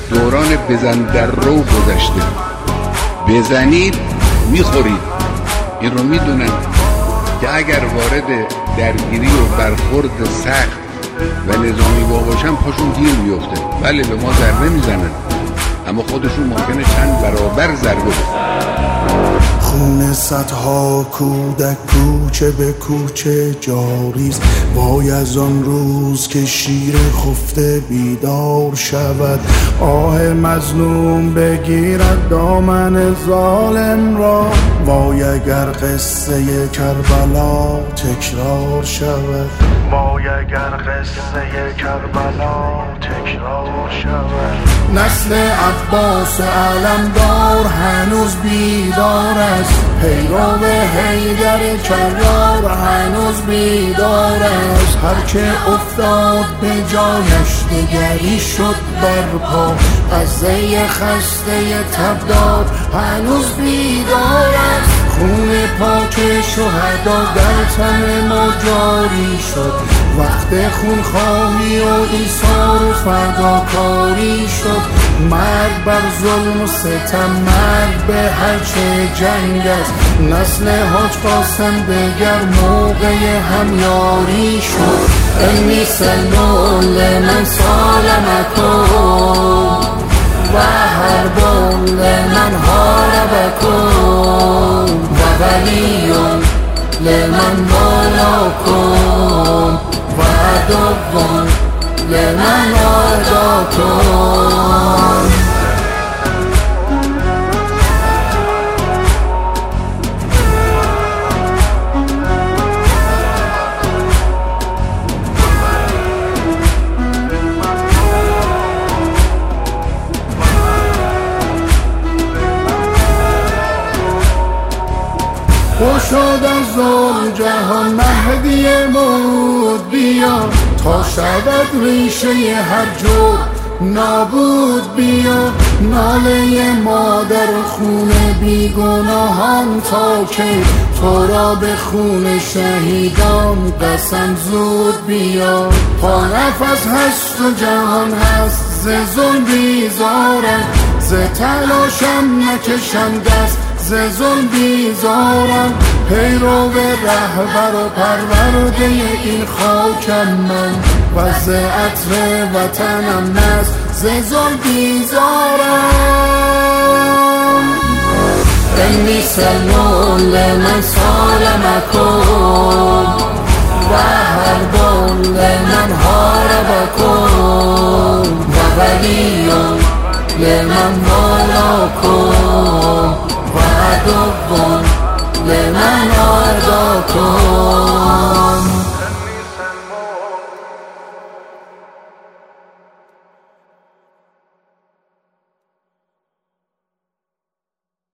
دوران بزن در رو گذشته. بزنید میخورید. این رو میدونن که اگر وارد درگیری و برخورد سخت و نظامی باشن پاشون گیر میفته. بله به ما ضربه میزنن اما خودشون ممکنه چند برابر ضربه بزنن. خون صدها کودک کوچه به کوچه جاریست. وای از آن روز که شیر خفته بیدار شود. آه مظلوم بگیرد دامن ظالم را. وای اگر قصه کربلا تکرار شود. وای اگر قصه کربلا تکرار شود. نسل عباس علمدار هنوز بیدار است. پیرو حیدر کرار هنوز بیدار است. هر که افتاد به جایش دگری شد برپا. از زی خسته تبداد هنوز بیدار است. خون پاک شهدا در تن ما جاری شد. وقت خونخواهی و ایثار و فداکاری شد. مرگ بر ظلم و ستم، مرگ به هرچه جنگ است. نسل حاج قاسم دگر موقع همیاری شد. انی سلمون لمن سالمکم و حربون لمن حاربکم و ولیون لمن والاکم و عدوون لمن عاداکم. شد از ظلم جهان مهدی موعود بیا. تا شود ریشه هر جور نابود بیا. ناله مادر و خون بیگناهان تا که تو را به خون شهیدان قسم زود بیا. پا نفس هست و جهان هست ز ظلم بیزارم. ز تلاشم نکشم دست ز ظلم بیزارم. پیرو رهبر و پرورده این خاکم من و ز عطر وطنم نست ز ظلم بیزارم. انی سلمون لمن سالمکم و حربون لمن حاربکم و ولیون لمن والاکم و عدوون لمن عاداکم.